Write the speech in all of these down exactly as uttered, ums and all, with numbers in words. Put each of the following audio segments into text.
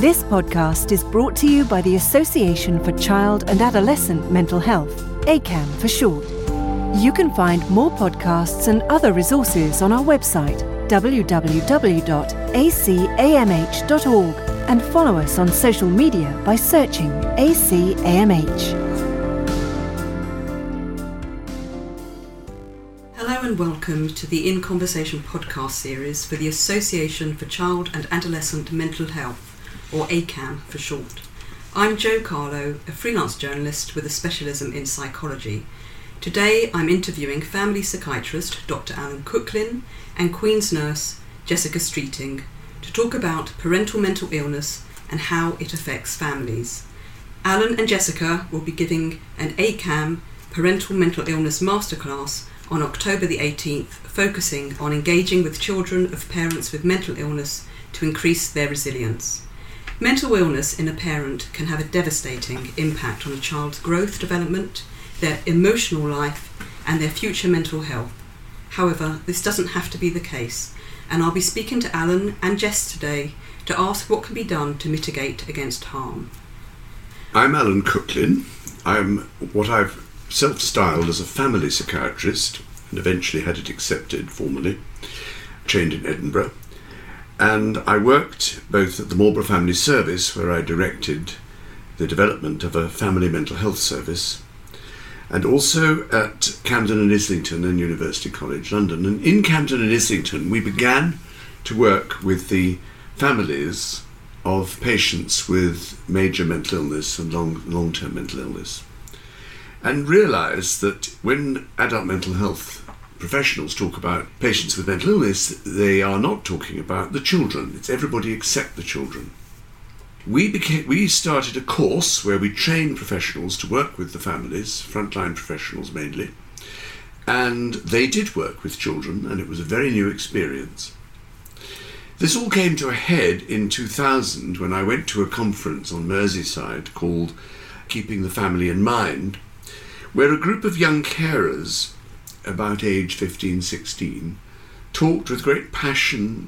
This podcast is brought to you by the Association for Child and Adolescent Mental Health, A C A M for short. You can find more podcasts and other resources on our website, w w w dot a c a m h dot org, and follow us on social media by searching A C A M H. Hello and welcome to the In Conversation podcast series for the Association for Child and Adolescent Mental Health, or A C A M for short. I'm Jo Carlo, a freelance journalist with a specialism in psychology. Today I'm interviewing family psychiatrist Doctor Alan Cooklin and Queen's nurse Jessica Streeting to talk about parental mental illness and how it affects families. Alan and Jessica will be giving an A C A M parental mental illness masterclass on October the eighteenth, focusing on engaging with children of parents with mental illness to increase their resilience. Mental illness in a parent can have a devastating impact on a child's growth, development, their emotional life, and their future mental health. However, this doesn't have to be the case, and I'll be speaking to Alan and Jess today to ask what can be done to mitigate against harm. I'm Alan Cooklin. I'm what I've self-styled as a family psychiatrist, and eventually had it accepted formally, trained in Edinburgh. And I worked both at the Marlborough Family Service, where I directed the development of a family mental health service, and also at Camden and Islington and University College London. And in Camden and Islington, we began to work with the families of patients with major mental illness and long, long-term mental illness, and realised that when adult mental health professionals talk about patients with mental illness, they are not talking about the children. It's everybody except the children. We became, we started a course where we train professionals to work with the families, frontline professionals mainly, and they did work with children, and it was a very new experience. This all came to a head in two thousand when I went to a conference on Merseyside called Keeping the Family in Mind, where a group of young carers about age fifteen, sixteen, talked with great passion,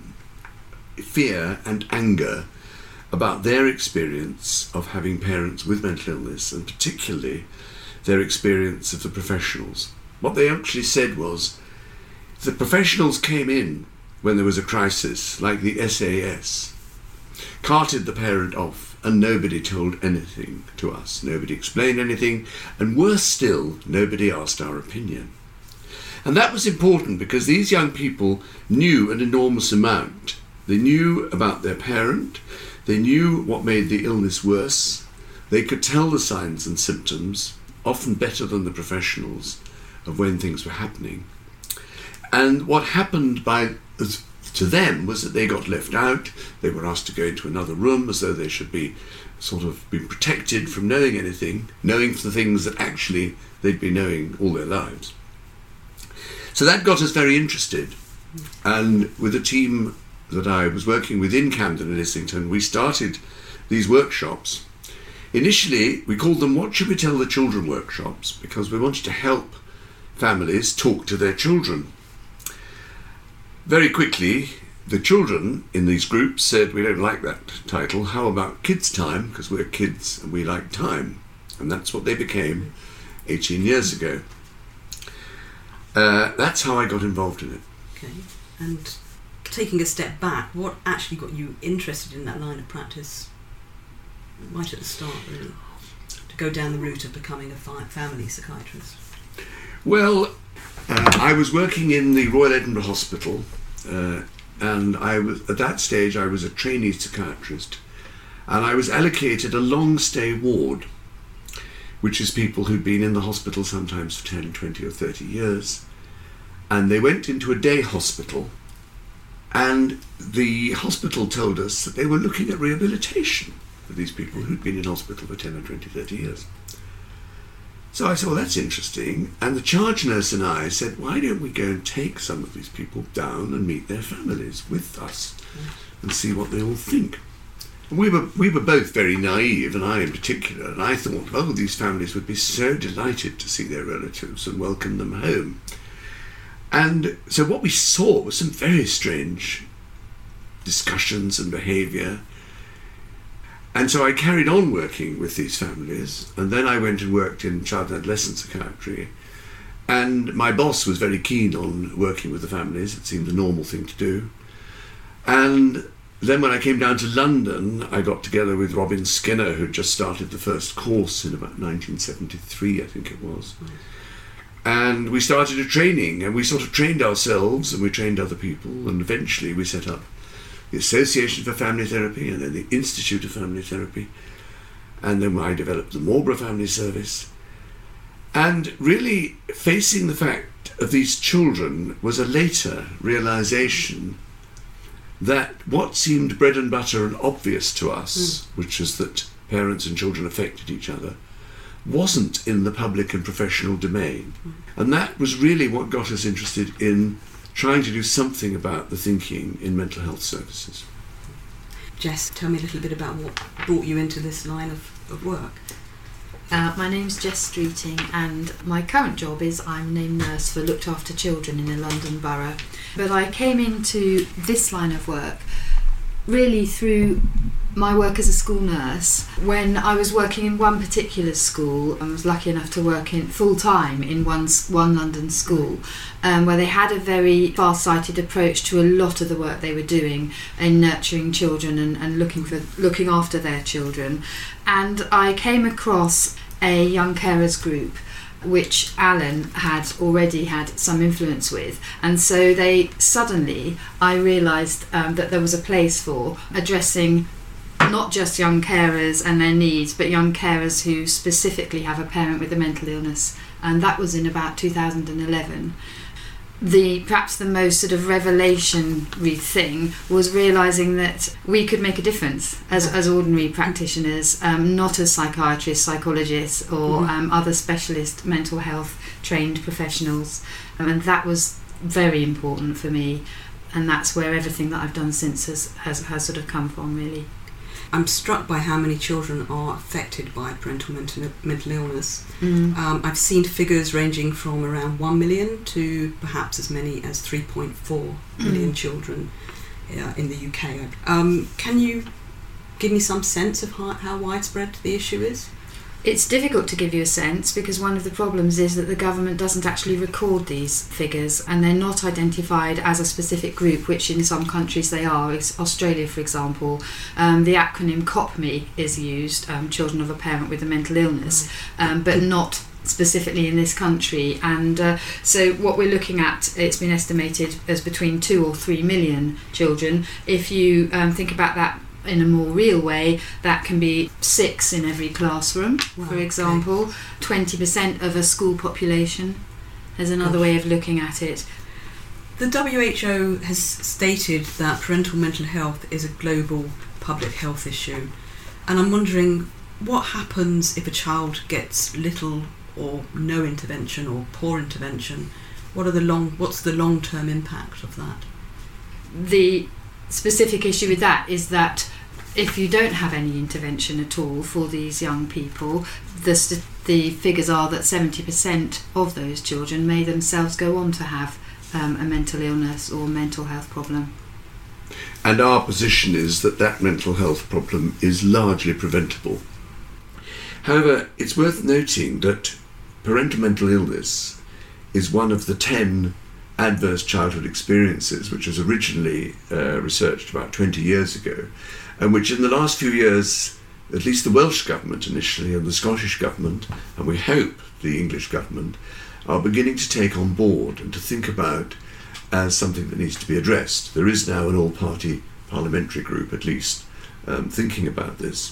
fear and anger about their experience of having parents with mental illness, and particularly their experience of the professionals. What they actually said was the professionals came in when there was a crisis, like the S A S, carted the parent off, and nobody told anything to us. Nobody explained anything, and worse still, nobody asked our opinion. And that was important because these young people knew an enormous amount. They knew about their parent, they knew what made the illness worse, they could tell the signs and symptoms, often better than the professionals, of when things were happening. And what happened by to them was that they got left out. They were asked to go into another room as though they should be sort of been protected from knowing anything, knowing the things that actually they'd been knowing all their lives. So that got us very interested, and with a team that I was working with in Camden and Islington, we started these workshops. Initially, we called them What Should We Tell the Children workshops, because we wanted to help families talk to their children. Very quickly, the children in these groups said, we don't like that title, how about Kids Time, because we're kids and we like time. And that's what they became eighteen years ago. Uh, that's how I got involved in it. Okay, and taking a step back, what actually got you interested in that line of practice right at the start, really, to go down the route of becoming a fi- family psychiatrist? Well, uh, I was working in the Royal Edinburgh Hospital, uh, and I was at that stage I was a trainee psychiatrist, and I was allocated a long stay ward, which is people who'd been in the hospital sometimes for ten, twenty or thirty years. And they went into a day hospital, and the hospital told us that they were looking at rehabilitation for these people who'd been in hospital for ten or twenty, thirty years. So I said, well, that's interesting. And the charge nurse and I said, why don't we go and take some of these people down and meet their families with us and see what they all think? We were we were both very naive, and I in particular, and I thought, oh, these families would be so delighted to see their relatives and welcome them home. And so what we saw was some very strange discussions and behaviour. And so I carried on working with these families, and then I went and worked in child and adolescent psychiatry. And my boss was very keen on working with the families. It seemed the normal thing to do. And then when I came down to London, I got together with Robin Skinner, who'd just started the first course in about nineteen seventy-three, I think it was. Mm. And we started a training, and we sort of trained ourselves, and we trained other people, and eventually we set up the Association for Family Therapy, and then the Institute of Family Therapy, and then I developed the Marlborough Family Service. And really facing the fact of these children was a later realisation that what seemed bread and butter and obvious to us, mm. which is that parents and children affected each other, wasn't in the public and professional domain. Mm. And that was really what got us interested in trying to do something about the thinking in mental health services. Jess, tell me a little bit about what brought you into this line of, of work. Uh, my name's Jess Streeting, and my current job is I'm named nurse for looked after children in the London Borough. But I came into this line of work really through my work as a school nurse. When I was working in one particular school, I was lucky enough to work in full time in one one London school, um, where they had a very far-sighted approach to a lot of the work they were doing in nurturing children and, and looking for looking after their children. And I came across a young carers group which Alan had already had some influence with, and so they suddenly I realised um, that there was a place for addressing not just young carers and their needs, but young carers who specifically have a parent with a mental illness, and that was in about two thousand eleven. The perhaps the most sort of revelation-y thing was realising that we could make a difference as, as ordinary practitioners, um, not as psychiatrists, psychologists, or mm-hmm. um, other specialist mental health trained professionals, um, and that was very important for me, and that's where everything that I've done since has, has, has sort of come from, really. I'm struck by how many children are affected by parental mental, mental illness. Mm. Um, I've seen figures ranging from around one million to perhaps as many as three point four million mm. children uh, in the U K. Um, can you give me some sense of how, how widespread the issue is? It's difficult to give you a sense because one of the problems is that the government doesn't actually record these figures, and they're not identified as a specific group, which in some countries they are. It's Australia, for example. Um, the acronym COPMI is used, um, Children of a Parent with a Mental Illness, um, but not specifically in this country. And uh, so what we're looking at, it's been estimated as between two or three million children. If you um, think about that in a more real way, that can be six in every classroom, wow, for example. Okay. twenty percent of a school population is another Gosh. way of looking at it. The W H O has stated that parental mental health is a global public health issue, and I'm wondering what happens if a child gets little or no intervention or poor intervention. What are the long what's the long-term impact of that? The specific issue with that is that if you don't have any intervention at all for these young people, the st- the figures are that seventy percent of those children may themselves go on to have um, a mental illness or mental health problem. And our position is that that mental health problem is largely preventable. However, it's worth noting that parental mental illness is one of the ten adverse childhood experiences, which was originally uh, researched about twenty years ago, and which in the last few years, at least the Welsh government initially and the Scottish government, and we hope the English government, are beginning to take on board and to think about as something that needs to be addressed. There is now an all-party parliamentary group, at least, um, thinking about this.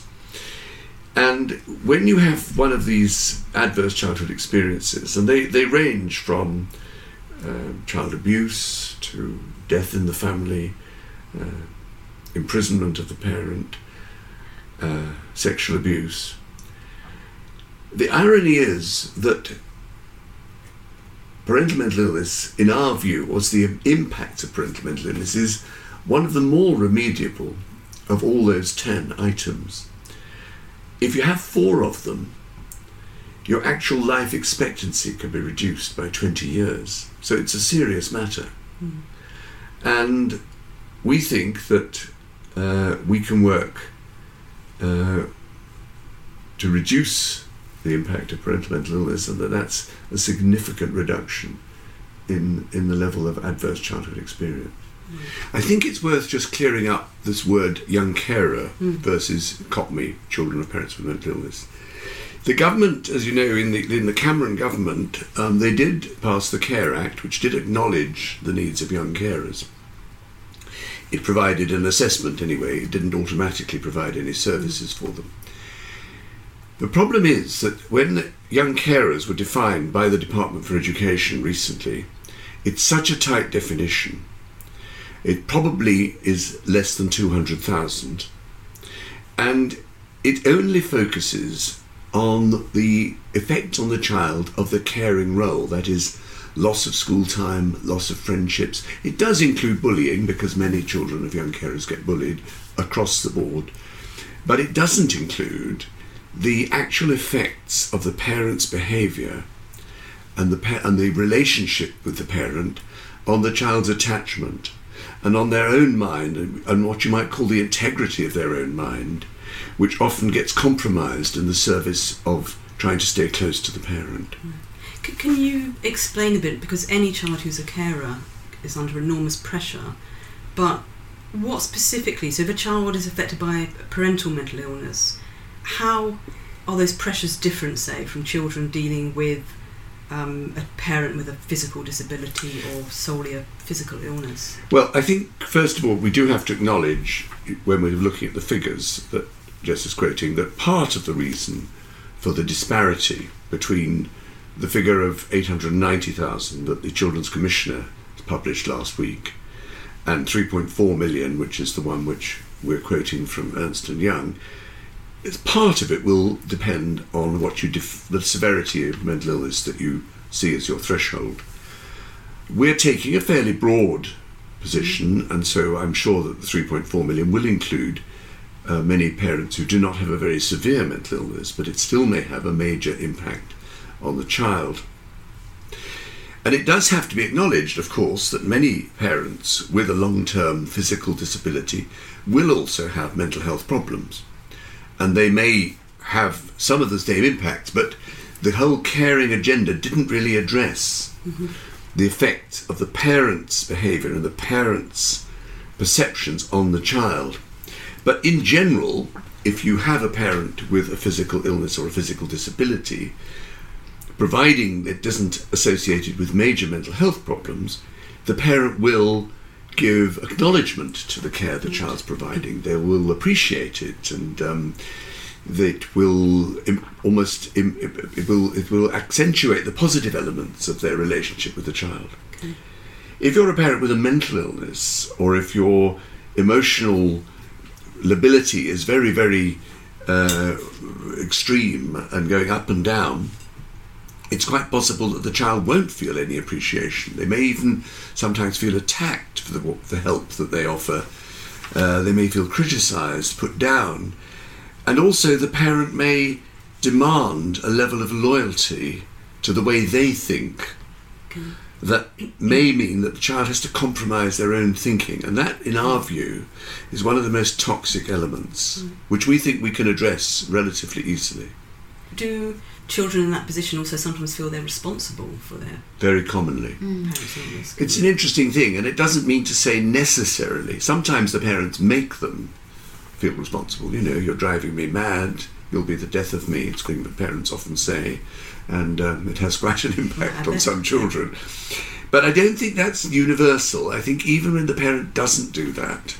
And when you have one of these adverse childhood experiences, and they, they range from uh, child abuse to death in the family, uh, imprisonment of the parent, uh, sexual abuse. The irony is that parental mental illness, in our view, or the impact of parental mental illness, is one of the more remediable of all those ten items. If you have four of them, your actual life expectancy can be reduced by twenty years. So it's a serious matter. Mm. And we think that uh, we can work uh, to reduce the impact of parental mental illness, and that that's a significant reduction in in the level of adverse childhood experience. Mm. I think it's worth just clearing up this word young carer mm. versus C O P M I, children of parents with mental illness. The government, as you know, in the in the Cameron government, um, they did pass the Care Act, which did acknowledge the needs of young carers. It provided an assessment anyway, it didn't automatically provide any services for them. The problem is that when young carers were defined by the Department for Education recently, it's such a tight definition. It probably is less than two hundred thousand. And it only focuses on the effect on the child of the caring role, that is, loss of school time, loss of friendships. It does include bullying, because many children of young carers get bullied across the board, but it doesn't include the actual effects of the parent's behaviour and the pa- and the relationship with the parent on the child's attachment and on their own mind, and, and what you might call the integrity of their own mind, which often gets compromised in the service of trying to stay close to the parent. C- can you explain a bit, because any child who's a carer is under enormous pressure, but what specifically, so if a child is affected by parental mental illness, how are those pressures different, say, from children dealing with um, a parent with a physical disability or solely a physical illness? Well, I think, first of all, we do have to acknowledge, when we're looking at the figures that Jess is quoting, that part of the reason for the disparity between the figure of eight hundred ninety thousand that the Children's Commissioner published last week and three point four million, which is the one which we're quoting from Ernst and Young, it's part of it will depend on what you def- the severity of mental illness that you see as your threshold. We're taking a fairly broad position, and so I'm sure that the three point four million will include uh, many parents who do not have a very severe mental illness, but it still may have a major impact on the child. And it does have to be acknowledged, of course, that many parents with a long-term physical disability will also have mental health problems. And they may have some of the same impacts, but the whole caring agenda didn't really address mm-hmm. the effect of the parents' behaviour and the parents' perceptions on the child. But in general, if you have a parent with a physical illness or a physical disability, providing it isn't associated with major mental health problems, the parent will give acknowledgement to the care the child's providing. They will appreciate it, and um, it will im- almost im- it will it will accentuate the positive elements of their relationship with the child. Okay. If you're a parent with a mental illness, or if your emotional lability is very very uh, extreme and going up and down, it's quite possible that the child won't feel any appreciation. They may even sometimes feel attacked for the, the help that they offer. Uh, they may feel criticised, put down. And also the parent may demand a level of loyalty to the way they think okay. that may mean that the child has to compromise their own thinking. And that, in our view, is one of the most toxic elements, mm. which we think we can address relatively easily. Do children in that position also sometimes feel they're responsible for their... Very commonly. Mm. Parents' it's an interesting thing, and it doesn't mean to say necessarily. Sometimes the parents make them feel responsible. You know, you're driving me mad, you'll be the death of me. It's a thing that parents often say, and um, it has quite an impact yeah, on some children. But I don't think that's universal. I think even when the parent doesn't do that,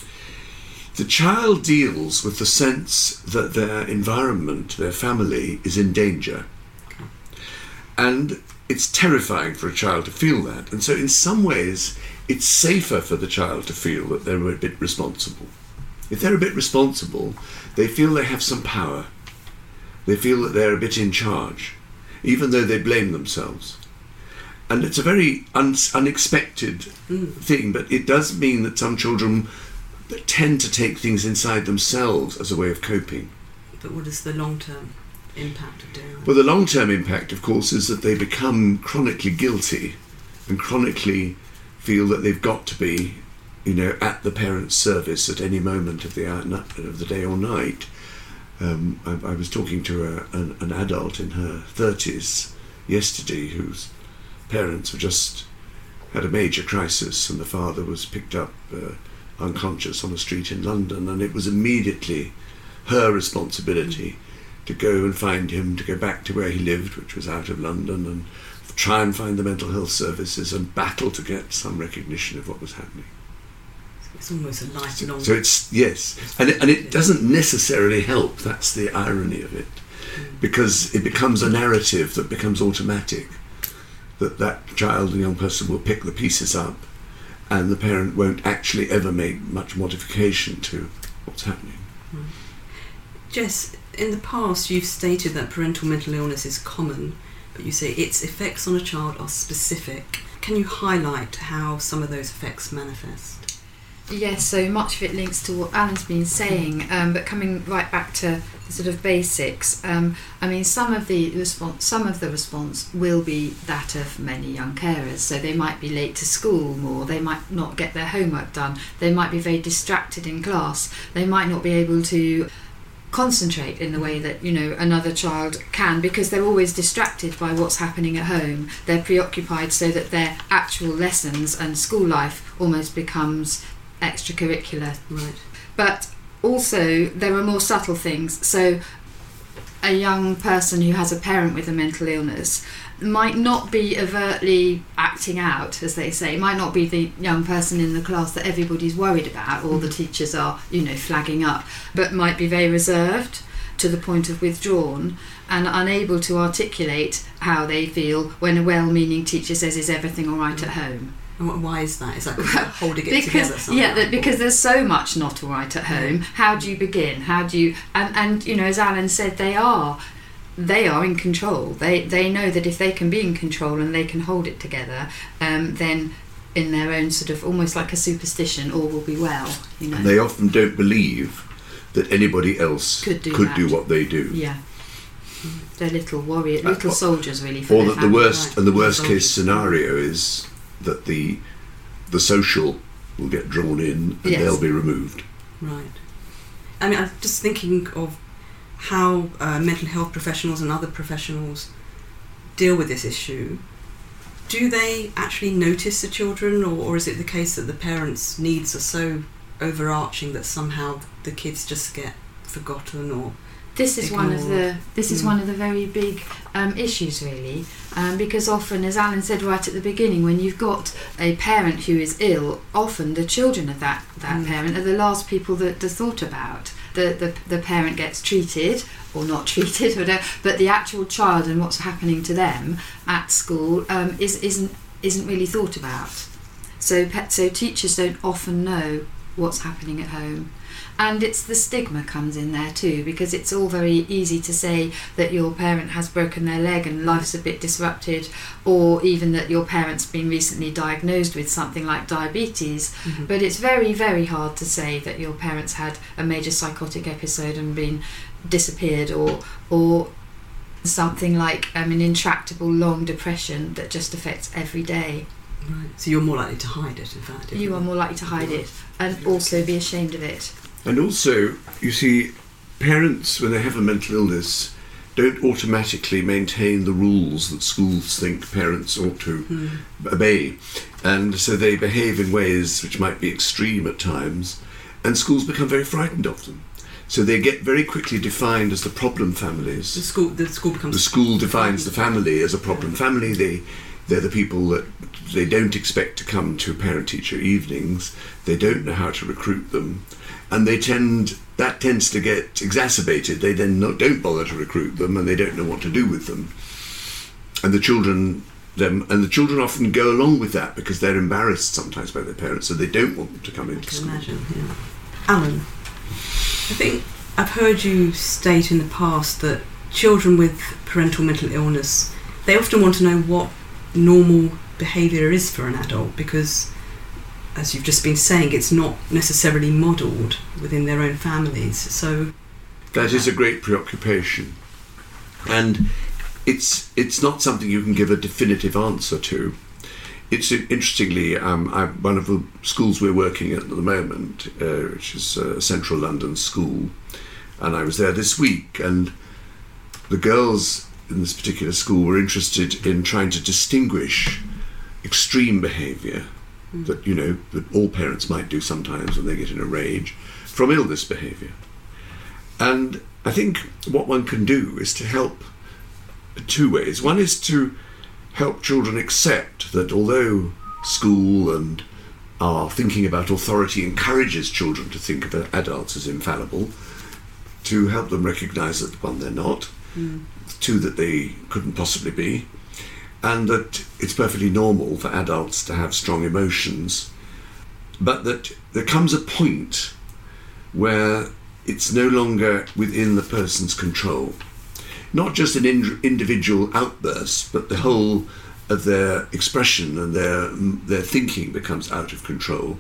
the child deals with the sense that their environment, their family, is in danger. Okay. And it's terrifying for a child to feel that. And so in some ways, it's safer for the child to feel that they're a bit responsible. If they're a bit responsible, they feel they have some power. They feel that they're a bit in charge, even though they blame themselves. And it's a very un- unexpected mm. thing, but it does mean that some children that tend to take things inside themselves as a way of coping. But what is the long-term impact of doing that? Well, the long-term impact, of course, is that they become chronically guilty and chronically feel that they've got to be, you know, at the parent's service at any moment of the of the day or night, Um, I, I was talking to a, an, an adult in her thirties yesterday whose parents were just had a major crisis, and the father was picked up uh, unconscious on a street in London, and it was immediately her responsibility to go and find him, to go back to where he lived, which was out of London, and try and find the mental health services and battle to get some recognition of what was happening. It's almost a lifelong... So it's, yes, and it, and it doesn't necessarily help, that's the irony of it, mm. because it becomes a narrative that becomes automatic, that that child and young person will pick the pieces up, and the parent won't actually ever make much modification to what's happening. Mm. Jess, in the past you've stated that parental mental illness is common, but you say its effects on a child are specific. Can you highlight how some of those effects manifest? Yes, so much of it links to what Alan's been saying, um, but coming right back to the sort of basics, um, I mean, some of the response, some of the response will be that of many young carers. So they might be late to school more, they might not get their homework done, they might be very distracted in class, they might not be able to concentrate in the way that, you know, another child can, because they're always distracted by what's happening at home. They're preoccupied so that their actual lessons and school life almost becomes extracurricular. Right. But also there are more subtle things. So a young person who has a parent with a mental illness might not be overtly acting out, as they say, might not be the young person in the class that everybody's worried about or the teachers are, you know, flagging up, but might be very reserved to the point of withdrawn and unable to articulate how they feel when a well-meaning teacher says, is everything all right at home? And why is that? Is that because they're holding it because, together somehow? Yeah, that, because there's so much not all right at home. How do you begin? How do you... And, and you know, as Alan said, they are they are in control. They they know that if they can be in control and they can hold it together, um, then in their own sort of almost like a superstition, all will be well. You know, and they often don't believe that anybody else could do, could do what they do. Yeah. They're little warrior, little uh, soldiers, really. For or their that the family. worst Right. and the worst Soldiers. case scenario is that the the social will get drawn in and Yes. they'll be removed. Right. I mean, I'm just thinking of how uh, mental health professionals and other professionals deal with this issue. Do they actually notice the children, or, or is it the case that the parents' needs are so overarching that somehow the kids just get forgotten or This is one of ignored? the this is Mm. one of the very big um, issues, really, um, because often, as Alan said right at the beginning, when you've got a parent who is ill, often the children of that that Mm. parent are the last people that are thought about. The, the the parent gets treated or not treated, whatever, but the actual child and what's happening to them at school um, is isn't isn't really thought about. So pe- so teachers don't often know what's happening at home. And it's the stigma comes in there too, because it's all very easy to say that your parent has broken their leg and life's a bit disrupted, or even that your parent's been recently diagnosed with something like diabetes. Mm-hmm. But it's very, very hard to say that your parents had a major psychotic episode and been disappeared, or or something like um, an intractable long depression that just affects every day. Right. So you're more likely to hide it, in fact. if You are more likely to hide it and also be ashamed of it. And also, you see, parents, when they have a mental illness, don't automatically maintain the rules that schools think parents ought to Mm. obey. And so they behave in ways which might be extreme at times, and schools become very frightened of them. So they get very quickly defined as the problem The families. school, the school becomes... The school defines the family as a problem family. They, they're the people that they don't expect to come to parent-teacher evenings. They don't know how to recruit them. And they tend, that tends to get exacerbated. They then not, don't bother to recruit them, and they don't know what to do with them. And the children, them, and the children often go along with that because they're embarrassed sometimes by their parents, so they don't want them to come I into can school. imagine, yeah. Alan, I think I've heard you state in the past that children with parental mental illness, they often want to know what normal behaviour is for an adult, because, as you've just been saying, it's not necessarily modelled within their own families. So That is a great preoccupation, and it's it's not something you can give a definitive answer to. It's interestingly, um, I, one of the schools we're working at at the moment, uh, which is a central London school, And I was there this week, and the girls in this particular school were interested in trying to distinguish extreme behaviour mm. that, you know, that all parents might do sometimes when they get in a rage, from illness behaviour. And I think what one can do is to help two ways. One is to help children accept that although school and our thinking about authority encourages children to think of adults as infallible, to help them recognise that, one, they're not, mm. two, that they couldn't possibly be, and that it's perfectly normal for adults to have strong emotions, but that there comes a point where it's no longer within the person's control. Not just an in- individual outburst, but the whole of their expression and their their thinking becomes out of control.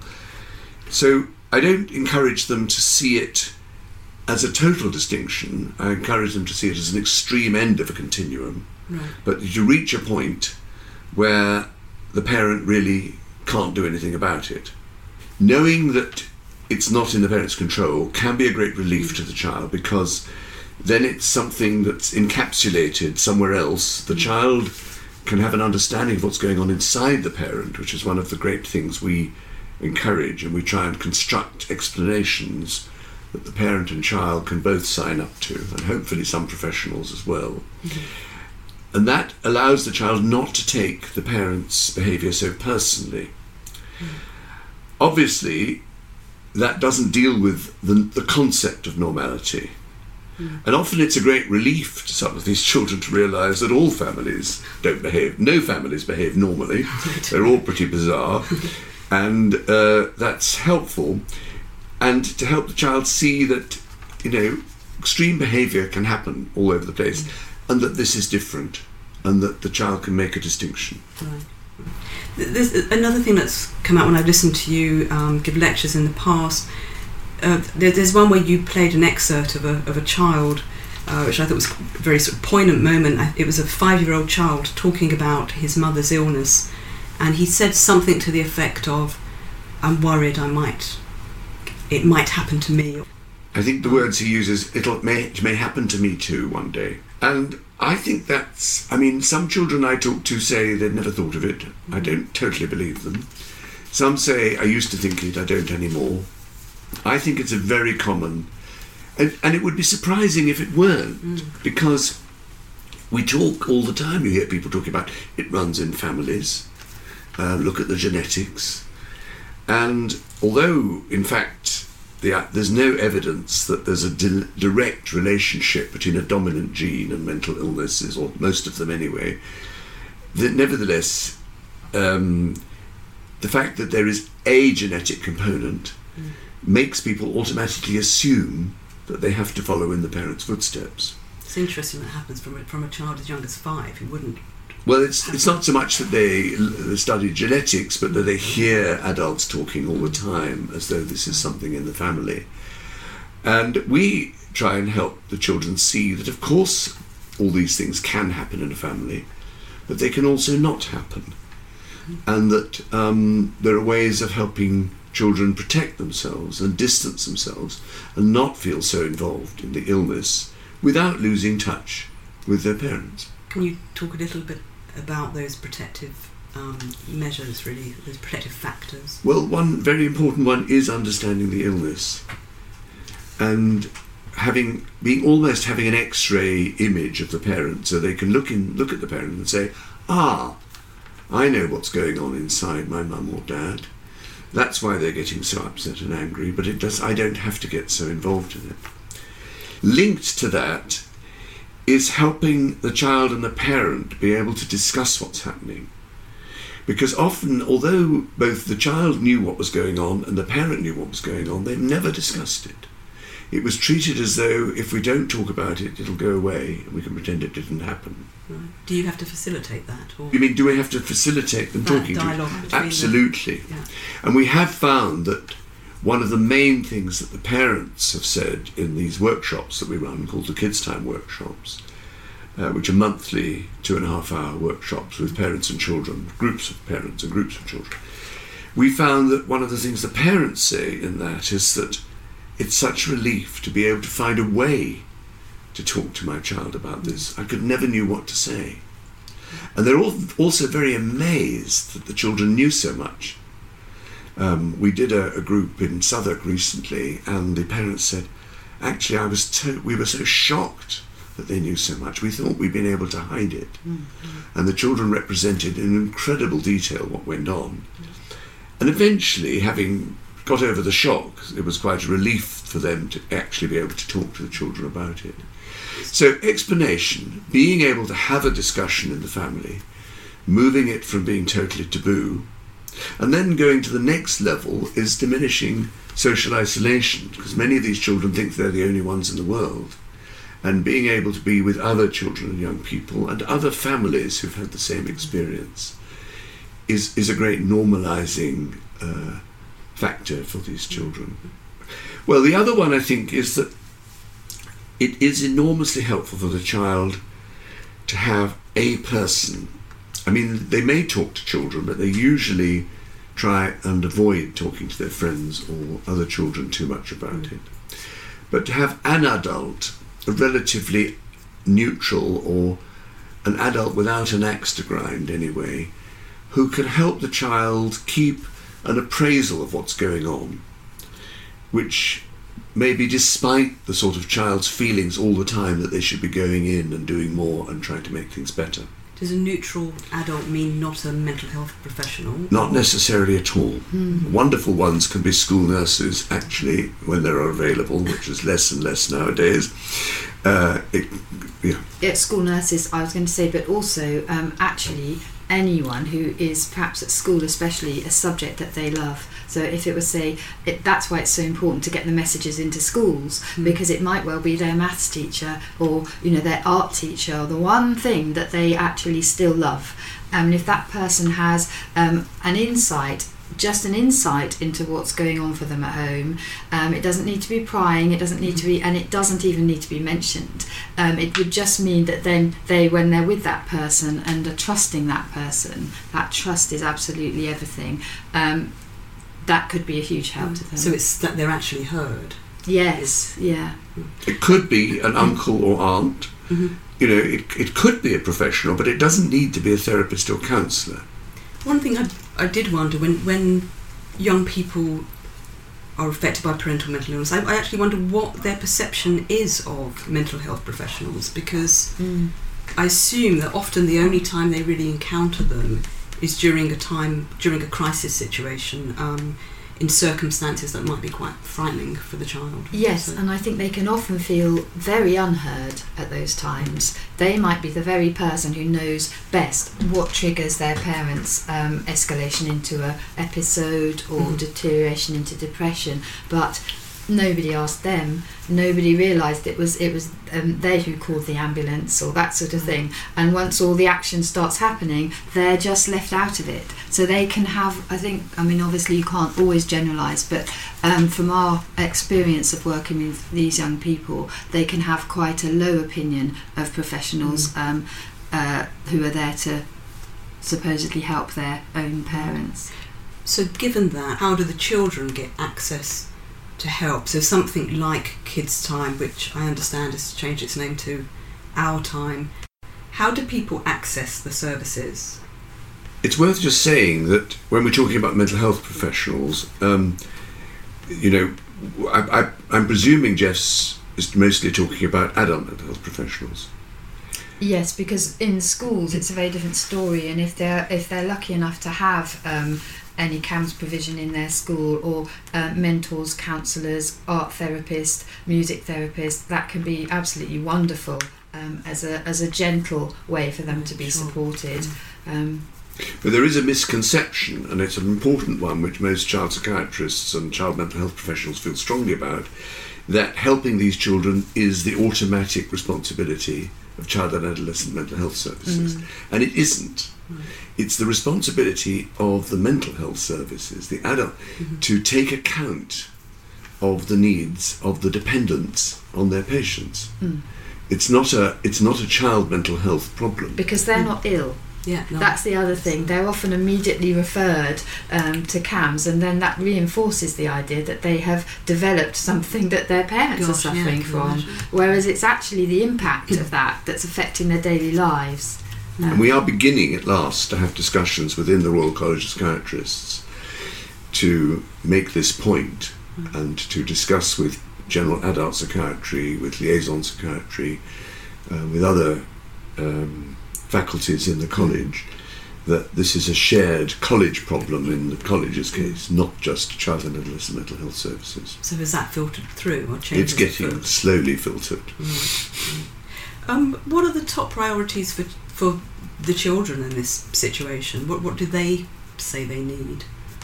So I don't encourage them to see it as a total distinction. I encourage them to see it as an extreme end of a continuum. Right. But you reach a point where the parent really can't do anything about it. Knowing that it's not in the parent's control can be a great relief to the child, because then it's something that's encapsulated somewhere else. The child can have an understanding of what's going on inside the parent, which is one of the great things we encourage, and we try and construct explanations that the parent and child can both sign up to, and hopefully some professionals as well. Mm-hmm. And that allows the child not to take the parent's behaviour so personally. Mm. Obviously, that doesn't deal with the, the concept of normality. Mm. And often it's a great relief to some of these children to realise that all families don't behave, no families behave normally. They're all pretty bizarre. And uh, that's helpful. And to help the child see that, you know, extreme behaviour can happen all over the place, mm. and that this is different, and that the child can make a distinction. Right. There's another thing that's come out when I've listened to you um, give lectures in the past. Uh, there, there's one where you played an excerpt of a of a child, uh, which I thought was a very sort of poignant moment. It was a five-year-old child talking about his mother's illness, and he said something to the effect of, "I'm worried I might, it might happen to me." I think the words he uses, it'll may, it may happen to me too one day. And I think that's, I mean, some children I talk to say they've never thought of it. Mm-hmm. I don't totally believe them. Some say, I used to think it, I don't anymore. I think it's a very common, and, and it would be surprising if it weren't, mm. because we talk all the time. You hear people talking about it runs in families, uh, look at the genetics, and although, in fact, the, uh, there's no evidence that there's a di- direct relationship between a dominant gene and mental illnesses, or most of them anyway, that nevertheless, um, the fact that there is a genetic component mm. makes people automatically assume that they have to follow in the parents' footsteps. It's interesting that happens from a, from a child as young as five who wouldn't. Well, it's it's not so much that they study genetics, but that they hear adults talking all the time as though this is something in the family. And we try and help the children see that, of course, all these things can happen in a family, but they can also not happen. And that um, there are ways of helping children protect themselves and distance themselves and not feel so involved in the illness without losing touch with their parents. Can you talk a little bit about those protective um, measures, really, those protective factors? Well, one very important one is understanding the illness and having being almost having an X-ray image of the parent, so they can look in look at the parent and say, ah, I know what's going on inside my mum or dad. That's why they're getting so upset and angry, but it does. I don't have to get so involved in it. Linked to that is helping the child and the parent be able to discuss what's happening. Because often, although both the child knew what was going on and the parent knew what was going on, they never discussed it. It was treated as though if we don't talk about it, it'll go away and we can pretend it didn't happen. Right. Do you have to facilitate that? Or you mean, do we have to facilitate them that talking dialogue to each other? Absolutely. Yeah. And we have found that one of the main things that the parents have said in these workshops that we run, called the Kids Time workshops, uh, which are monthly two and a half hour workshops with parents and children, groups of parents and groups of children, we found that one of the things the parents say in that is that it's such relief to be able to find a way to talk to my child about this. I could never knew what to say. And they're all also very amazed that the children knew so much. Um, we did a, a group in Southwark recently, and the parents said, actually, I was to- we were so shocked that they knew so much. We thought we'd been able to hide it. Mm-hmm. And the children represented in incredible detail what went on. Mm-hmm. And eventually, having got over the shock, it was quite a relief for them to actually be able to talk to the children about it. So explanation, being able to have a discussion in the family, moving it from being totally taboo, and then going to the next level is diminishing social isolation, because many of these children think they're the only ones in the world, and being able to be with other children and young people and other families who've had the same experience is, is a great normalising uh, factor for these children. Well, the other one I think is that it is enormously helpful for the child to have a person. I mean, they may talk to children, but they usually try and avoid talking to their friends or other children too much about it. But to have an adult, a relatively neutral or an adult without an axe to grind anyway, who can help the child keep an appraisal of what's going on, which maybe despite the sort of child's feelings all the time that they should be going in and doing more and trying to make things better. Does a neutral adult mean not a mental health professional? Not necessarily at all. Mm. Wonderful ones can be school nurses, actually, when they're available, which is less and less nowadays. Uh, it, yeah. Yeah, school nurses, I was going to say, but also um, actually anyone who is perhaps at school, especially a subject that they love. So if it was, say, it, that's why it's so important to get the messages into schools, mm. because it might well be their maths teacher or, you know, their art teacher, or the one thing that they actually still love. And if that person has um, an insight, just an insight into what's going on for them at home, um, it doesn't need to be prying, it doesn't need to be, and it doesn't even need to be mentioned. Um, it would just mean that then they, when they're with that person and are trusting that person, that trust is absolutely everything. Um, that could be a huge help to them. So it's that they're actually heard. Yes, yeah. It could be an uncle or aunt. Mm-hmm. You know, it, it could be a professional, but it doesn't need to be a therapist or counsellor. One thing I, I did wonder, when, when young people are affected by parental mental illness, I, I actually wonder what their perception is of mental health professionals, because mm. I assume that often the only time they really encounter them is during a time, during a crisis situation, um, in circumstances that might be quite frightening for the child. Yes, so. And I think they can often feel very unheard at those times. They might be the very person who knows best what triggers their parents' um, escalation into a episode or mm. deterioration into depression, but nobody asked them. Nobody realised it was it was um, they who called the ambulance or that sort of thing. And once all the action starts happening, they're just left out of it. So they can have, I think, I mean, obviously you can't always generalise, but um, from our experience of working with these young people, they can have quite a low opinion of professionals mm. um, uh, who are there to supposedly help their own parents. So given that, how do the children get access to help? So something like Kids Time, which I understand has changed its name to Our Time. How do people access the services? It's worth just saying that when we're talking about mental health professionals, um, you know, I, I, I'm presuming Jess is mostly talking about adult mental health professionals. Yes, because in schools it's a very different story, and if they're if they're lucky enough to have um, any C A M S provision in their school, or uh, mentors, counsellors, art therapists, music therapists, that can be absolutely wonderful um, as a as a gentle way for them to be sure. supported. Um, but there is a misconception, and it's an important one which most child psychiatrists and child mental health professionals feel strongly about, that helping these children is the automatic responsibility of child and adolescent mental health services. Mm. And it isn't. Mm. It's the responsibility of the mental health services, the adult, mm-hmm. to take account of the needs of the dependents on their patients. Mm. It's not a it's not a child mental health problem. Because they're mm. not ill. Yeah, no, that's the other thing. They're often immediately referred um, to C A M S, and then that reinforces the idea that they have developed something that their parents Gosh, are yeah, suffering I can from, imagine. whereas it's actually the impact of that that's affecting their daily lives. Um, And we are beginning at last to have discussions within the Royal College of Psychiatrists to make this point and to discuss with general adult psychiatry, with liaison psychiatry, uh, with other um, faculties in the college, that this is a shared college problem in the college's case, not just child and adolescent mental health services. So is that filtered through or changed? It's getting slowly filtered. Right. Um, what are the top priorities for for the children in this situation? What what do they say they need?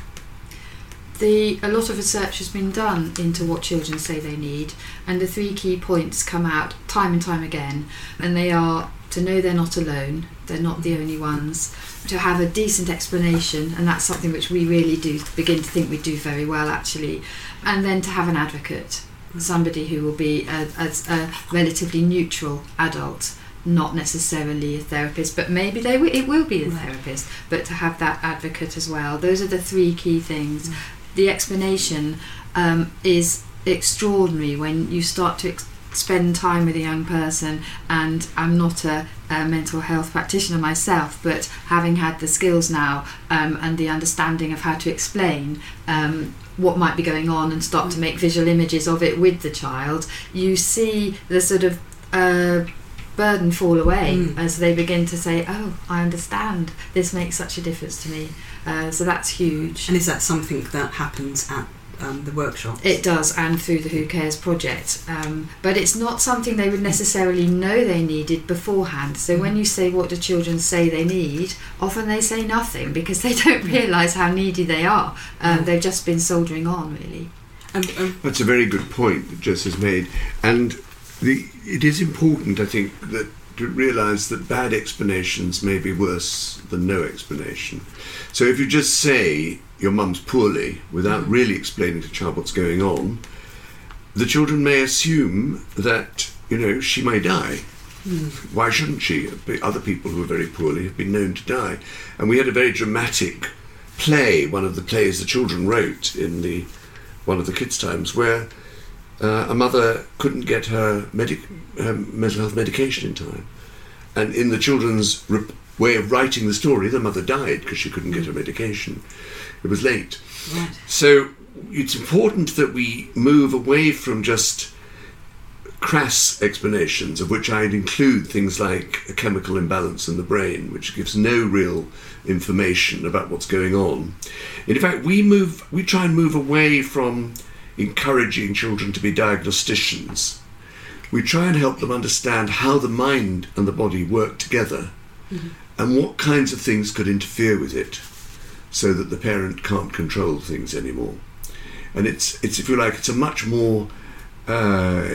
The, a lot of research has been done into what children say they need, and the three key points come out time and time again, and they are to know they're not alone, they're not the only ones, to have a decent explanation, and that's something which we really do begin to think we do very well actually, and then to have an advocate, somebody who will be a, a, a relatively neutral adult, not necessarily a therapist, but maybe they w- it will be a Right. therapist, but to have that advocate as well. Those are the three key things. Mm. The explanation um, is extraordinary when you start to ex- spend time with a young person, and I'm not a, a mental health practitioner myself, but having had the skills now um, and the understanding of how to explain um, what might be going on and start to make visual images of it with the child, you see the sort of uh, burden fall away Mm. as they begin to say, oh, I understand, this makes such a difference to me. Uh, so that's huge. And is that something that happens at um, the workshops? It does, and through the Who Cares project. Um, but it's not something they would necessarily know they needed beforehand. So when you say, what do children say they need, often they say nothing because they don't realise how needy they are. Um, Mm. they've just been soldiering on, really. Um, um, That's a very good point that Jess has made, and the, it is important, I think, that to realise that bad explanations may be worse than no explanation. So if you just say your mum's poorly without really explaining to the child what's going on, the children may assume that, you know, she may die. mm. Why shouldn't she? Other people who are very poorly have been known to die. And we had a very dramatic play, one of the plays the children wrote in the one of the kids' times, where uh, a mother couldn't get her, medic- her mental health medication in time. And in the children's rep- way of writing the story, the mother died because she couldn't get her medication. It was late. Right. So it's important that we move away from just crass explanations, of which I'd include things like a chemical imbalance in the brain, which gives no real information about what's going on. In fact, we move, we try and move away from encouraging children to be diagnosticians. We try and help them understand how the mind and the body work together, Mm-hmm. and what kinds of things could interfere with it, so that the parent can't control things anymore. And it's, it's if you like, it's a much more uh,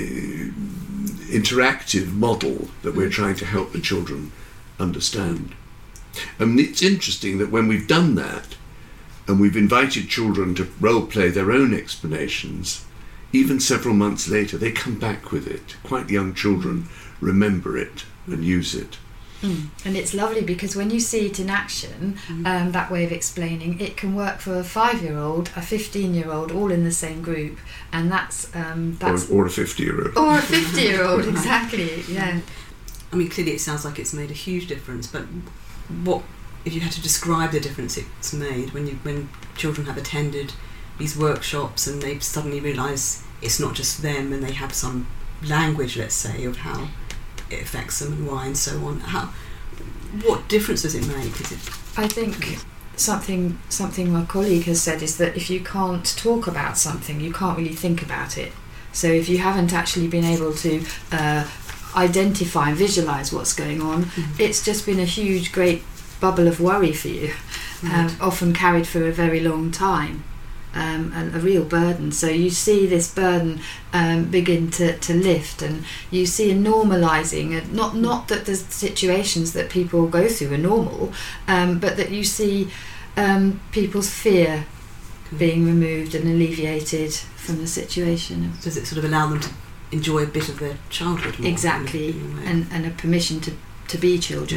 interactive model that we're trying to help the children understand. And it's interesting that when we've done that, and we've invited children to role play their own explanations, even several months later they come back with it. Quite young children remember it and use it. Mm. And it's lovely because when you see it in action, Mm. um, that way of explaining, it can work for a five-year-old, a fifteen-year-old, all in the same group, and that's um, that's Or, or a fifty-year-old. or a fifty-year-old, exactly. Yeah. I mean, clearly it sounds like it's made a huge difference, but what, if you had to describe the difference it's made when you when children have attended these workshops and they suddenly realise it's not just them and they have some language, let's say, of how it affects them and why and so on. How, what difference does it make? Is it? I think something something my colleague has said is that if you can't talk about something, you can't really think about it. So if you haven't actually been able to uh, identify and visualise what's going on, Mm. it's just been a huge, great bubble of worry for you, um, Right. often carried for a very long time. Um, and a real burden. So you see this burden um, begin to, to lift, and you see a normalising, and not not that the situations that people go through are normal, um, but that you see um, people's fear being removed and alleviated from the situation. Does it sort of allow them to enjoy a bit of their childhood more? Exactly, in a way? and, and a permission to, to be children.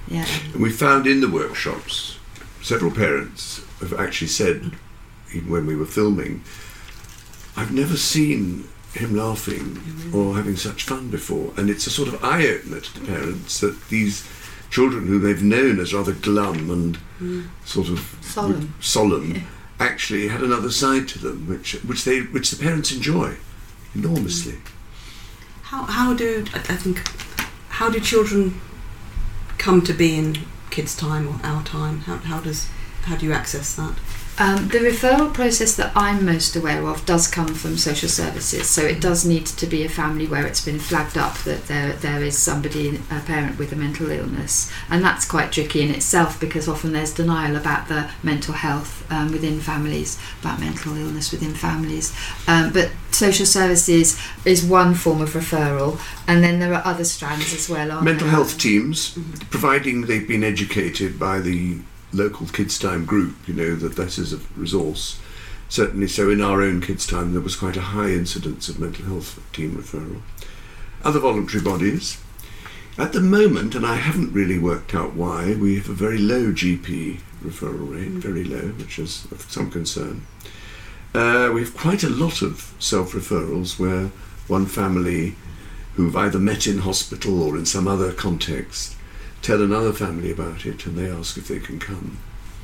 Yeah. And we found in the workshops, several parents have actually said, even when we were filming, I've never seen him laughing or having such fun before. And it's a sort of eye-opener to the parents that these children who they've known as rather glum and mm. sort of solemn, solemn yeah. actually had another side to them, which which they which the parents enjoy enormously. How how do I think how do children come to be in Kids Time or Our Time? How how does how do you access that? Um, the referral process that I'm most aware of does come from social services, so it does need to be a family where it's been flagged up that there there is somebody, a parent with a mental illness, and that's quite tricky in itself because often there's denial about the mental health um, within families, about mental illness within families. Um, but social services is one form of referral, and then there are other strands as well. Aren't Mental there? health teams, mm-hmm. providing they've been educated by the local Kids Time group, you know, that that is a resource. Certainly so in our own Kids Time there was quite a high incidence of mental health team referral. Other voluntary bodies. At the moment, and I haven't really worked out why, we have a very low G P referral rate, mm. very low, which is of some concern. Uh, we have quite a lot of self-referrals where one family who've either met in hospital or in some other context tell another family about it and they ask if they can come.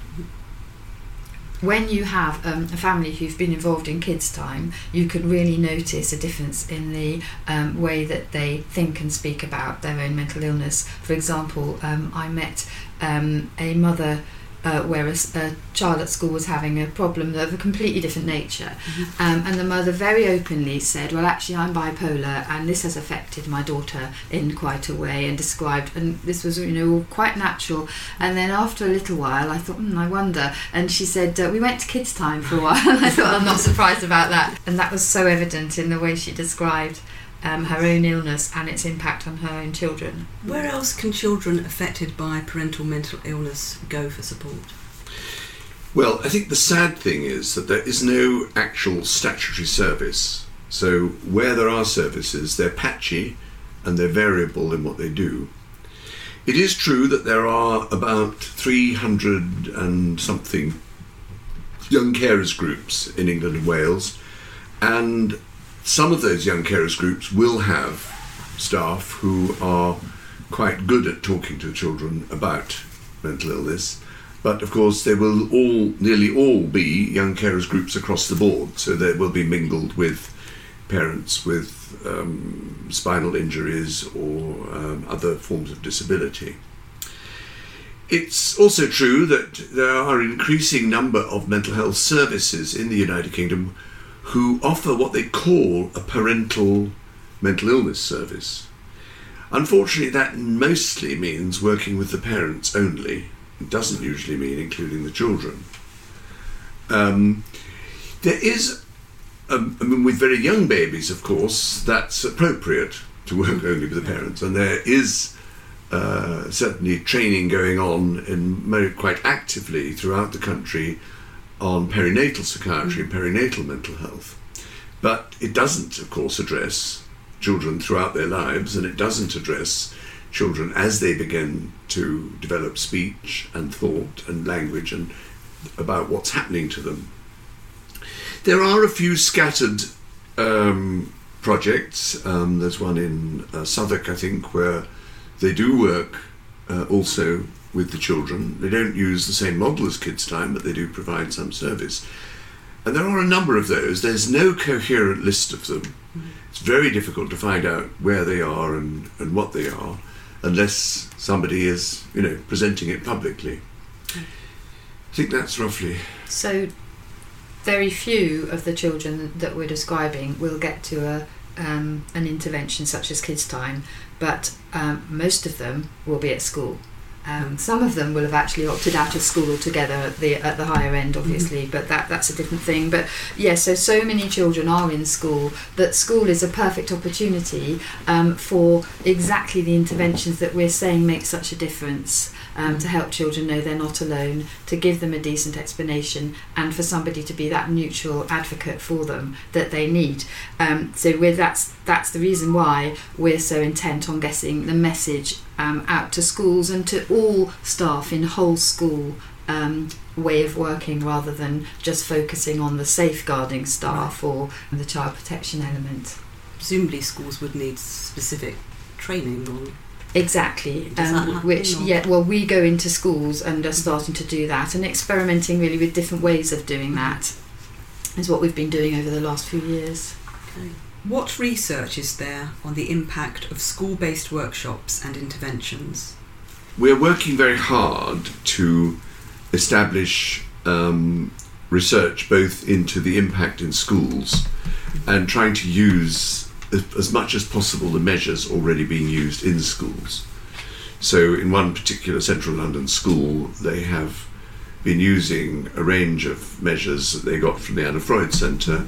When you have um, a family who've been involved in Kids Time, you can really notice a difference in the um, way that they think and speak about their own mental illness. For example, um, I met um, a mother Uh, where a, a child at school was having a problem of a completely different nature, mm-hmm. um, and the mother very openly said, well, actually I'm bipolar and this has affected my daughter in quite a way, and described, and this was, you know, quite natural. And then after a little while I thought, hmm, I wonder, and she said, uh, we went to Kids Time for a while. And I thought, I'm not surprised about that. And that was so evident in the way she described Um, her own illness and its impact on her own children. Where else can children affected by parental mental illness go for support? Well, I think the sad thing is that there is no actual statutory service. So where there are services, they're patchy and they're variable in what they do. It is true that there are about three hundred and something young carers groups in England and Wales, and some of those young carers groups will have staff who are quite good at talking to children about mental illness, but of course they will all, nearly all be young carers groups across the board, so they will be mingled with parents with um, spinal injuries or um, other forms of disability. It's also true that there are an increasing number of mental health services in the United Kingdom who offer what they call a parental mental illness service. Unfortunately, that mostly means working with the parents only. It doesn't usually mean including the children. Um, there is, um, I mean, with very young babies, of course, that's appropriate to work only with the parents, and there is uh, certainly training going on in quite actively throughout the country on perinatal psychiatry and perinatal mental health. But it doesn't, of course, address children throughout their lives, and it doesn't address children as they begin to develop speech and thought and language and about what's happening to them. There are a few scattered um, projects. Um, there's one in uh, Southwark, I think, where they do work uh, also with the children. They don't use the same model as Kids Time, but they do provide some service. And there are a number of those. There's no coherent list of them. Mm-hmm. It's very difficult to find out where they are and, and what they are, unless somebody is, you know, presenting it publicly. Okay. I think that's roughly... So very few of the children that we're describing will get to a um, an intervention such as Kids Time, but um, most of them will be at school. Um, some of them will have actually opted out of school altogether at the at the higher end, obviously, mm-hmm. but that that's a different thing. But yeah, so so many children are in school that school is a perfect opportunity um, for exactly the interventions that we're saying make such a difference, um, mm-hmm. to help children know they're not alone, to give them a decent explanation, and for somebody to be that neutral advocate for them that they need. Um, so we're, that's that's the reason why we're so intent on getting the message um, out to schools and to all staff in whole school um, way of working, rather than just focusing on the safeguarding staff or the child protection element. Presumably schools would need specific training on... Exactly, Does that um, happen, which or? yeah, well, we go into schools and are starting to do that, and experimenting really with different ways of doing that is what we've been doing over the last few years. Okay. What research is there on the impact of school-based workshops and interventions? We're working very hard to establish um, research both into the impact in schools and trying to use as much as possible the measures already being used in schools. So in one particular central London school, they have been using a range of measures that they got from the Anna Freud Centre,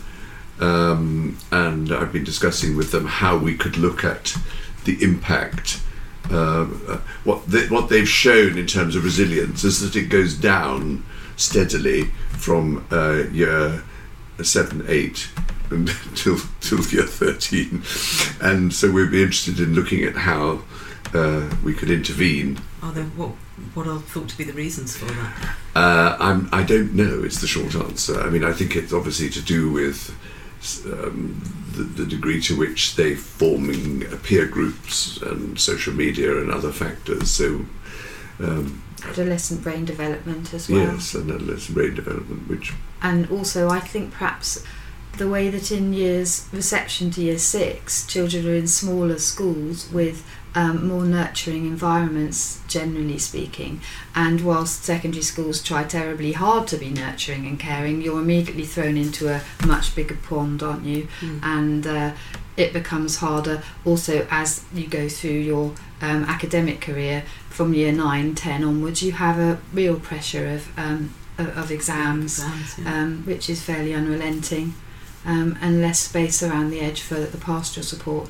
um, and I've been discussing with them how we could look at the impact. Uh, what, they, what they've shown in terms of resilience is that it goes down steadily from uh, year seven, eight, until till year thirteen, and so we'd be interested in looking at how uh, we could intervene. Are there what what are thought to be the reasons for that? Uh, I'm, I don't know. It's the short answer. I mean, I think it's obviously to do with um, the, the degree to which they're forming peer groups and social media and other factors. So. Um, Adolescent brain development as well. Yes, and adolescent brain development, which. And also, I think perhaps the way that in years reception to year six, children are in smaller schools with um, more nurturing environments, generally speaking, and whilst secondary schools try terribly hard to be nurturing and caring, you're immediately thrown into a much bigger pond, aren't you? Mm. And uh, it becomes harder also as you go through your um, academic career. From year nine, ten onwards, you have a real pressure of um, of, of exams, exams yeah. um, which is fairly unrelenting. Um, and less space around the edge for the pastoral support.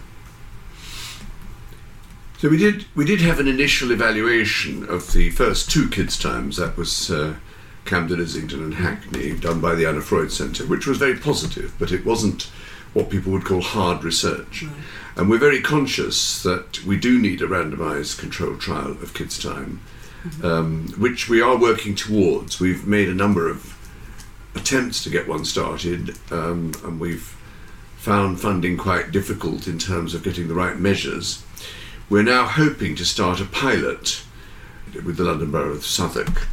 So we did we did have an initial evaluation of the first two kids' times. That was uh, Camden, Islington and Hackney, done by the Anna Freud Centre, which was very positive, but it wasn't what people would call hard research. Right. And we're very conscious that we do need a randomised controlled trial of kids' time, mm-hmm. um, which we are working towards. We've made a number of attempts to get one started, um, and we've found funding quite difficult in terms of getting the right measures. We're now hoping to start a pilot with the London Borough of Southwark,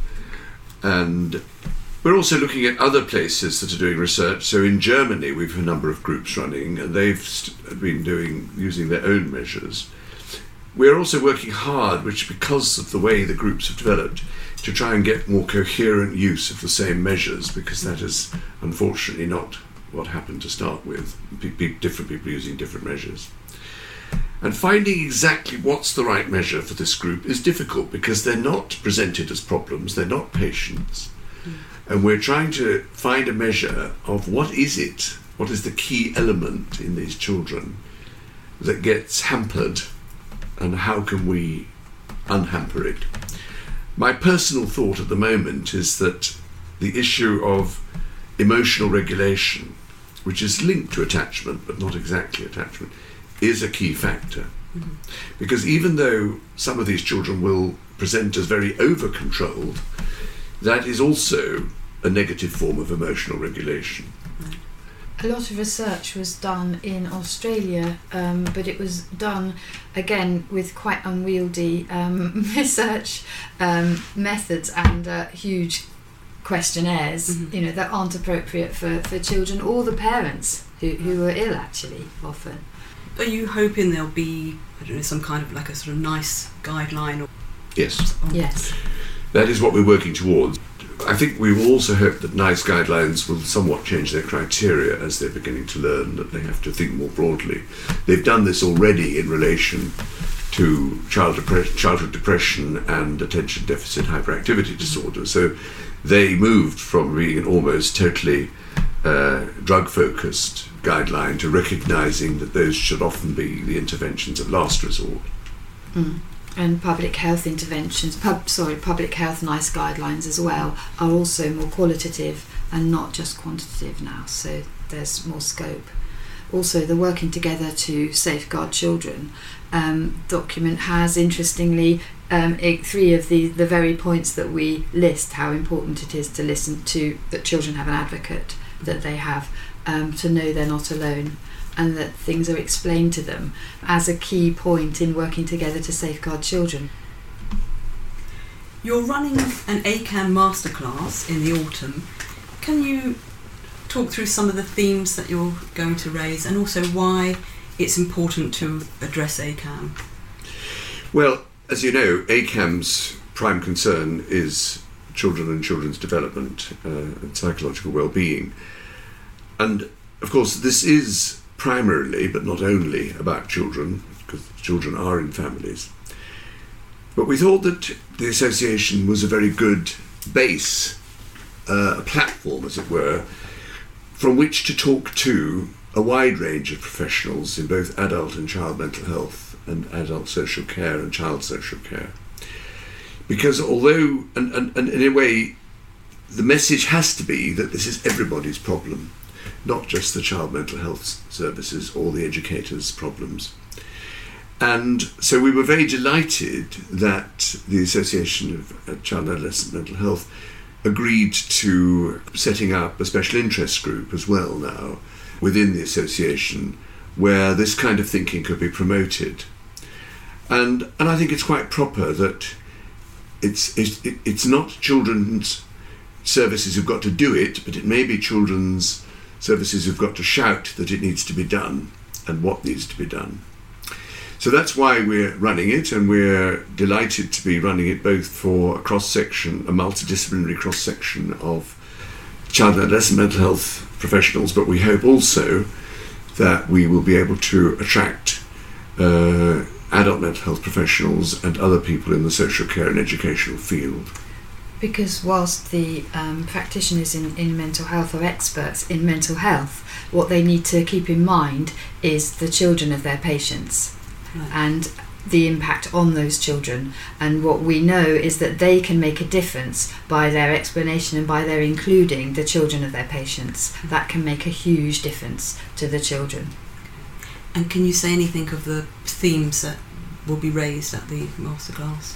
and we're also looking at other places that are doing research. So in Germany we've a number of groups running, and they've st- been doing using their own measures. We're also working hard, which because of the way the groups have developed, to try and get more coherent use of the same measures, because that is unfortunately not what happened to start with. Pe- pe- different people using different measures. And finding exactly what's the right measure for this group is difficult, because they're not presented as problems, they're not patients. Mm. And we're trying to find a measure of what is it, what is the key element in these children that gets hampered, and how can we unhamper it. My personal thought at the moment is that the issue of emotional regulation, which is linked to attachment but not exactly attachment, is a key factor. Mm-hmm. Because even though some of these children will present as very over-controlled, that is also a negative form of emotional regulation. A lot of research was done in Australia, um, but it was done again with quite unwieldy um, research um, methods and uh, huge questionnaires, mm-hmm. you know, that aren't appropriate for, for children or the parents who, who are ill actually often. Are you hoping there'll be, I don't know, some kind of like a sort of nice guideline? Or yes. Oh. Yes. That is what we're working towards. I think we will also hope that NICE guidelines will somewhat change their criteria as they're beginning to learn that they have to think more broadly. They've done this already in relation to child depre- childhood depression and attention deficit hyperactivity disorder. So they moved from being an almost totally uh, drug-focused guideline to recognising that those should often be the interventions of last resort. Mm. And public health interventions, pub, sorry, public health NICE guidelines as well are also more qualitative and not just quantitative now, so there's more scope. also the Working Together to Safeguard Children um, document has, interestingly, um, it, three of the, the very points that we list, how important it is to listen to, that children have an advocate, that they have, um, to know they're not alone, and that things are explained to them as a key point in working together to safeguard children. You're running an A C A M masterclass in the autumn. Can you talk through some of the themes that you're going to raise, and also why it's important to address A C A M? Well, as you know, A C A M's prime concern is children and children's development uh, and psychological well-being. And of course, this is primarily, but not only, about children, because children are in families. But we thought that the association was a very good base, uh, a platform, as it were, from which to talk to a wide range of professionals in both adult and child mental health and adult social care and child social care. Because although, and, and, and in a way, the message has to be that this is everybody's problem, not just the child mental health services or the educators' problems. And so we were very delighted that the Association of Child and Adolescent Mental Health agreed to setting up a special interest group as well now within the association, where this kind of thinking could be promoted. And and I think it's quite proper that it's it's, it's not children's services who've got to do it, but it may be children's services who've got to shout that it needs to be done and what needs to be done. So that's why we're running it, and we're delighted to be running it both for a cross-section, a multidisciplinary cross-section of child and adolescent mental health professionals, but we hope also that we will be able to attract uh, adult mental health professionals and other people in the social care and educational field. Because whilst the um, practitioners in, in mental health are experts in mental health, what they need to keep in mind is the children of their patients. Right. And the impact on those children, and what we know is that they can make a difference by their explanation and by their including the children of their patients. Mm-hmm. That can make a huge difference to the children. And can you say anything of the themes that will be raised at the masterclass?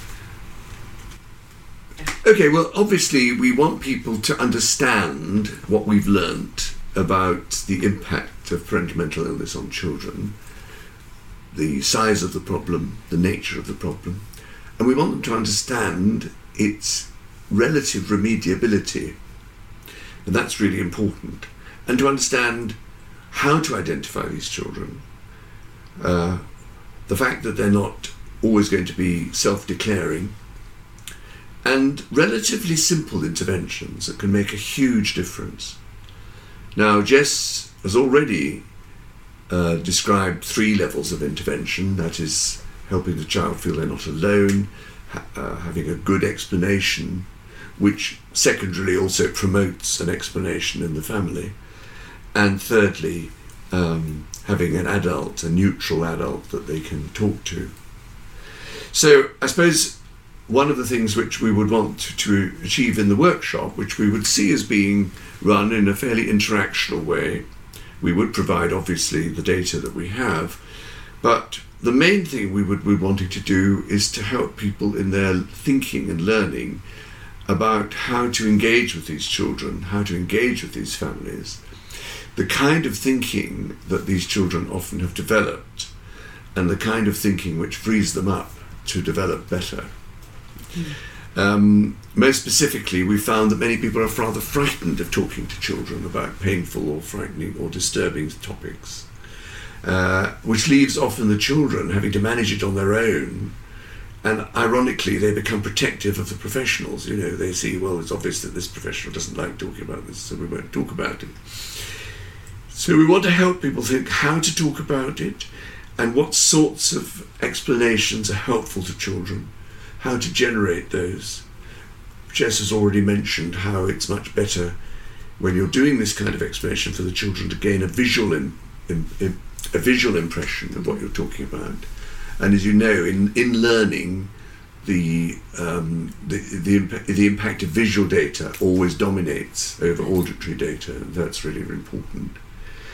Or? Okay, well, obviously we want people to understand what we've learnt about the impact of parental mental illness on children, the size of the problem, the nature of the problem, and we want them to understand its relative remediability, and that's really important, and to understand how to identify these children, uh, the fact that they're not always going to be self-declaring, and relatively simple interventions that can make a huge difference. Now, Jess has already Uh, described three levels of intervention, that is helping the child feel they're not alone, ha- uh, having a good explanation, which secondarily also promotes an explanation in the family, and thirdly, um, having an adult, a neutral adult that they can talk to. So I suppose one of the things which we would want to, to achieve in the workshop, which we would see as being run in a fairly interactional way, we would provide, obviously, the data that we have, but the main thing we would be wanting to do is to help people in their thinking and learning about how to engage with these children, how to engage with these families, the kind of thinking that these children often have developed, and the kind of thinking which frees them up to develop better. Mm. Um, most specifically, we found that many people are rather frightened of talking to children about painful or frightening or disturbing topics, uh, which leaves often the children having to manage it on their own, and ironically they become protective of the professionals. You know, they see, well, it's obvious that this professional doesn't like talking about this, so we won't talk about it. So we want to help people think how to talk about it, and what sorts of explanations are helpful to children, how to generate those. Jess has already mentioned how it's much better when you're doing this kind of explanation for the children to gain a visual in, in, in, a visual impression of what you're talking about. And as you know, in, in learning, the, um, the, the, imp- the impact of visual data always dominates over auditory data, and that's really important.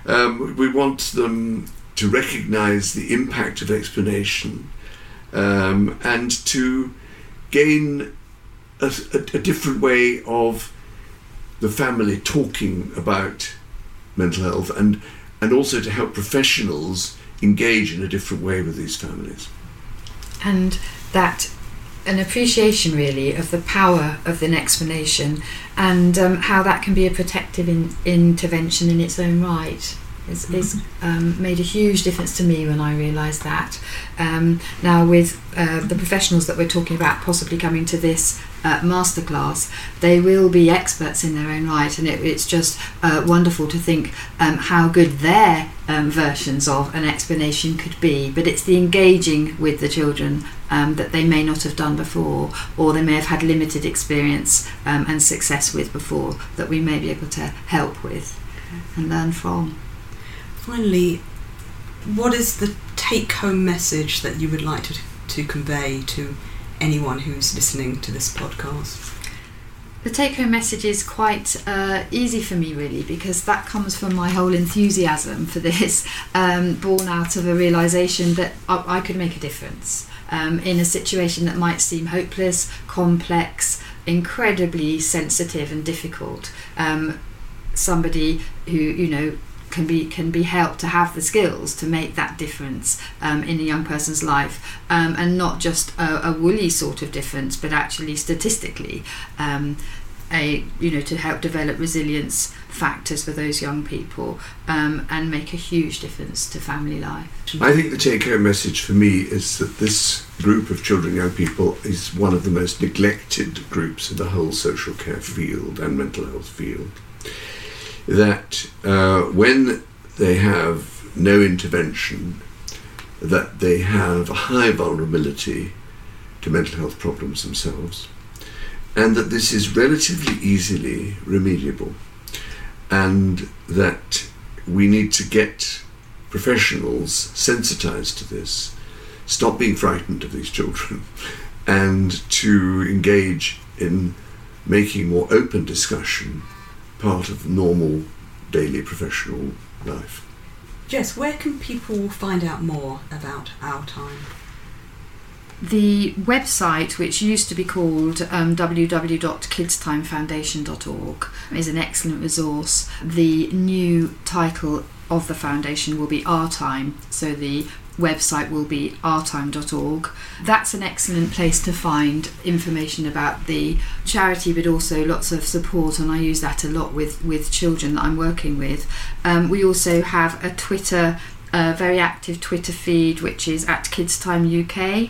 Um, we want them to recognise the impact of explanation um, and to gain a, a, a different way of the family talking about mental health, and, and also to help professionals engage in a different way with these families. And that an appreciation really of the power of an explanation, and um, how that can be a protective in, intervention in its own right. It's, mm-hmm. it's um, made a huge difference to me when I realised that. Um, now with uh, the professionals that we're talking about possibly coming to this uh, masterclass, they will be experts in their own right, and it, it's just uh, wonderful to think um, how good their um, versions of an explanation could be. But it's the engaging with the children um, that they may not have done before, or they may have had limited experience um, and success with before, that we may be able to help with and learn from. Finally, what is the take-home message that you would like to, to convey to anyone who's listening to this podcast? The take-home message is quite uh, easy for me, really, because that comes from my whole enthusiasm for this, um, born out of a realisation that I, I could make a difference um, in a situation that might seem hopeless, complex, incredibly sensitive and difficult. Um, somebody who, you know, can be can be helped to have the skills to make that difference um, in a young person's life, um, and not just a, a woolly sort of difference, but actually statistically um, a you know to help develop resilience factors for those young people um, and make a huge difference to family life. I think the take-home message for me is that this group of children and young people is one of the most neglected groups in the whole social care field and mental health field. That uh, when they have no intervention, that they have a high vulnerability to mental health problems themselves, and that this is relatively easily remediable, and that we need to get professionals sensitized to this, stop being frightened of these children, and to engage in making more open discussion part of normal daily professional life. Jess, where can people find out more about Our Time? The website, which used to be called um, w w w dot kids time foundation dot org, is an excellent resource. The new title of the foundation will be Our Time, so the website will be our time dot org. That's an excellent place to find information about the charity, but also lots of support, and I use that a lot with, with children that I'm working with. Um, we also have a Twitter, a very active Twitter feed, which is at Kids Time U K.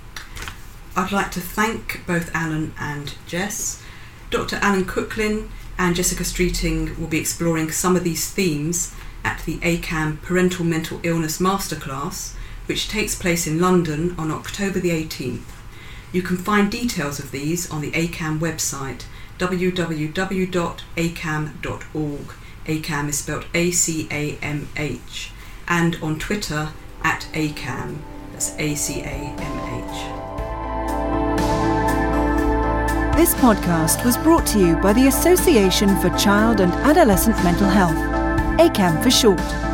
I'd like to thank both Alan and Jess. Doctor Alan Cooklin and Jessica Streeting will be exploring some of these themes at the A C A M Parental Mental Illness Masterclass, which takes place in London on October the eighteenth. You can find details of these on the A C A M website, w w w dot a c a m dot org. A C A M is spelled A C A M H, and on Twitter at A C A M, that's A C A M H. This podcast was brought to you by the Association for Child and Adolescent Mental Health, A C A M for short.